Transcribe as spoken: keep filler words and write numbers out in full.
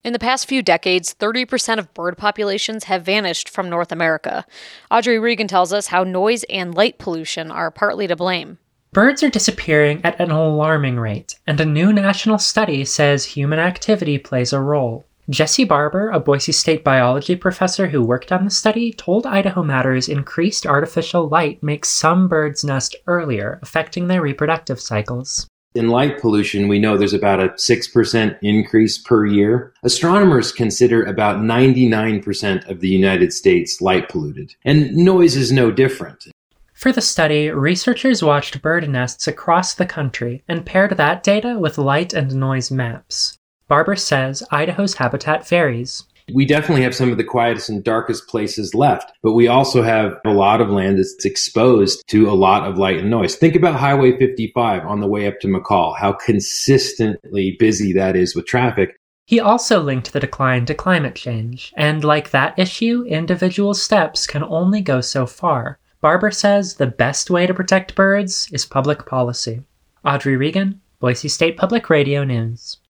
In the past few decades, thirty percent of bird populations have vanished from North America. Audrey Regan tells us how noise and light pollution are partly to blame. Birds are disappearing at an alarming rate, and a new national study says human activity plays a role. Jesse Barber, a Boise State biology professor who worked on the study, told Idaho Matters increased artificial light makes some birds nest earlier, affecting their reproductive cycles. In light pollution, we know there's about a six percent increase per year. Astronomers consider about ninety-nine percent of the United States light polluted, and noise is no different. For the study, researchers watched bird nests across the country and paired that data with light and noise maps. Barber says Idaho's habitat varies. We definitely have some of the quietest and darkest places left, but we also have a lot of land that's exposed to a lot of light and noise. Think about Highway fifty-five on the way up to McCall, how consistently busy that is with traffic. He also linked the decline to climate change, and like that issue, individual steps can only go so far. Barber says the best way to protect birds is public policy. Audrey Regan, Boise State Public Radio News.